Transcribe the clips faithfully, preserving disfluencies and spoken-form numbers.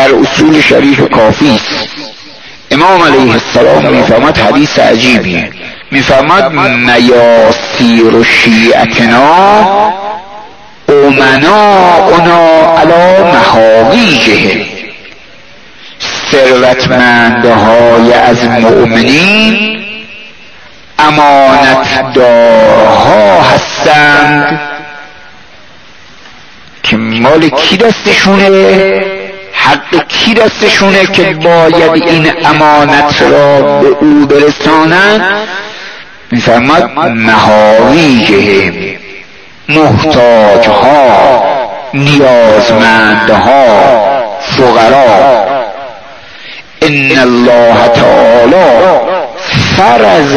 در اصول شریف کافی است. امام علیه السلام میفرماد، حدیث عجیبی میفرماد، میاسیر شیعتنا امناؤنا علی محاویجهم، ثروتمندهای از مؤمنین امانت دارها هستند که مال کی دستشونه، حق کی دستشونه که باید این امانت را به او برسانند. میفرماد محاویجهم، محتاجها، نیازمندها، فقرا. ان الله تعالی فرض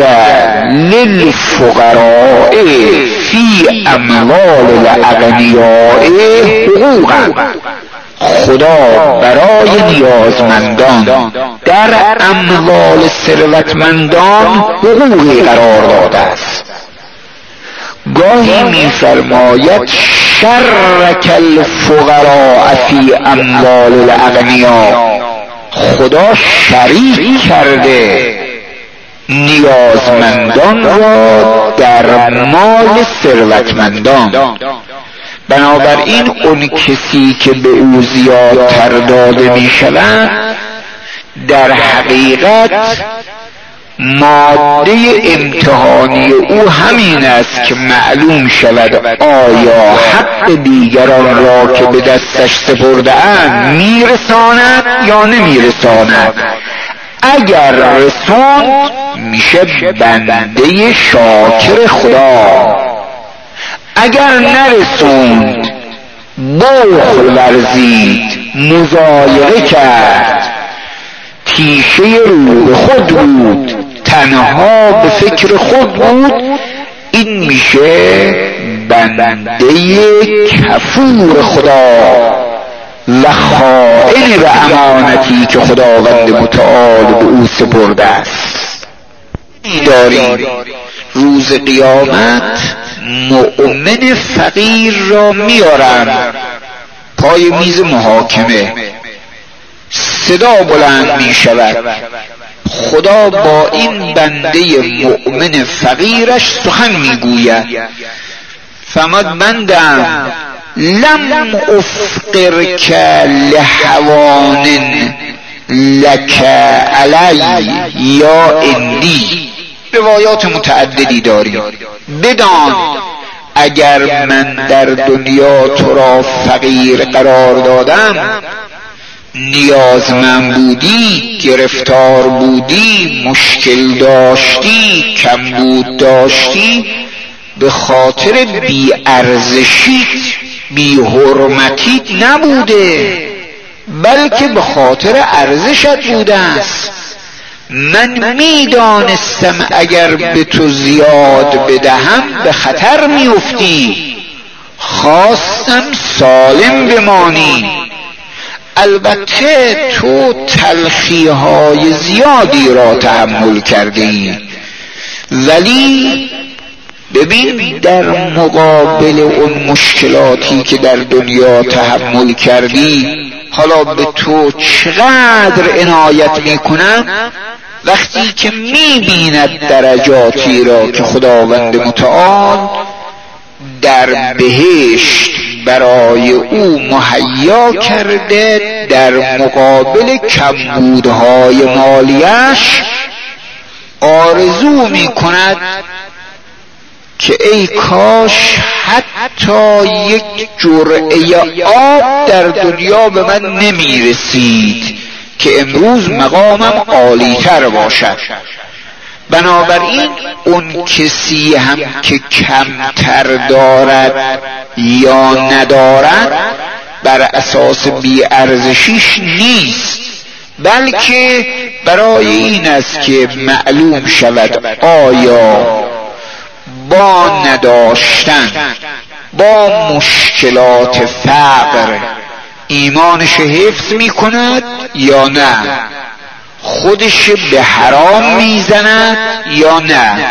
للفقراء فی اموال الاغنیاء حقوقا، خدا برای نیازمندان در اموال ثروتمندان حقوقی قرار داده است. گاهی می‌فرماید شرک الفقراء فی اموال الاغنیاء، خدا شریک کرده نیازمندان را در مال ثروتمندان. بنابراین اون کسی که به او زیادتر داده می شود در حقیقت ماده امتحانی او همین است که معلوم شود آیا حق دیگران را که به دستش سپرده اند میرساند یا نمیرساند. اگر رساند میشه بنده شاکر خدا، اگر نرسوند بخل ورزید، مضایقه کرد، تیشه رو به خود بود، تنها به فکر خود بود، این میشه بنده کفور خدا و خائن به امانتی که خداوند متعال به او سپرده است. داریم روز قیامت مؤمن فقیر را میارن پای میز محاکمه، صدا بلند می شود، خدا با این بنده مؤمن فقیرش سخن می گوید. فرمود بندم لم افقرک لحوان لک علی یا اندی. روایات متعددی داریم. بدان اگر من در دنیا تو را فقیر قرار دادم، نیازمند بودی، گرفتار بودی، مشکل داشتی، کمبود داشتی، به خاطر بی ارزشی بی حرمتی نبوده، بلکه به خاطر ارزشت بوده است. من میدانستم اگر به تو زیاد بدهم به خطر میافتی، خواستم سالم بمانی. البته تو تلخی‌های زیادی را تحمل کردی، ولی ببین در مقابل اون مشکلاتی که در دنیا تحمل کردی، حالا به تو چقدر عنایت میکنم وقتی که میبیند درجاتی را که خداوند متعال در بهشت برای او مهیا کرده در مقابل کمبودهای مالیش. آرزو می کند که ای کاش حتی یک جرعه آب در دنیا به من نمی رسید که امروز مقامم عالی تر باشد. بنابراین اون کسی هم که کمتر دارد یا ندارد بر اساس بی‌ارزشیش نیست، بلکه برای این است که معلوم شود آیا با نداشتن، با مشکلات فقر ایمانش حفظ می کند یا نه، خودش به حرام میزند یا نه،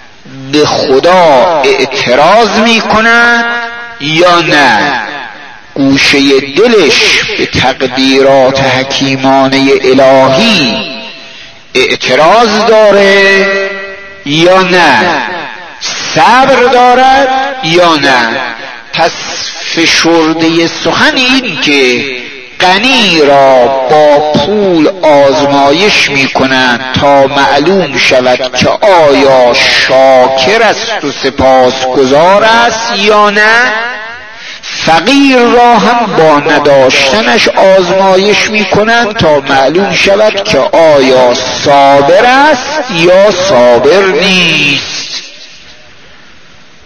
به خدا اعتراض میکند یا نه، گوشه دلش به تقدیرات حکیمانه الهی اعتراض داره یا نه، صبر دارد یا نه. پس فشرده سخن این که غنی را با پول آزمایش می کنند تا معلوم شود که آیا شاکر است و سپاسگزار است یا نه، فقیر را هم با نداشتنش آزمایش می کنند تا معلوم شود که آیا صابر است یا صابر نیست.